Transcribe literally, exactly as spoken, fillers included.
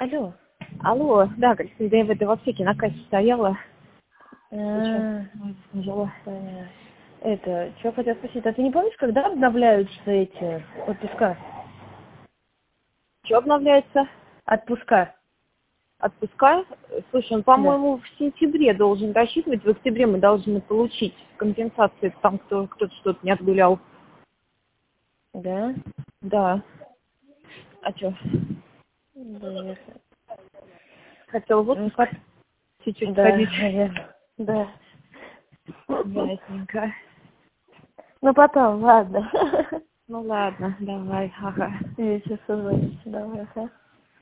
Алло. Алло, да, когда я в этой в аптеке на кассе стояла. А, Взяла. понятно. Это, что хотел спросить, а ты не помнишь, когда обновляются эти отпуска? Что обновляется? Отпуска. Отпуска? Слушай, он, Да. по-моему, в сентябре должен рассчитывать, в октябре мы должны получить компенсацию, там кто, кто-то что-то не отгулял. Да? Да. А что? Да, ясно. Хотела в Ну, отпуск пот- чуть-чуть Да, сходить. наверное. Да. Ясненько. Ну потом, ладно. Ну ладно, давай, ага. Я сейчас созвонимся, давай, ага.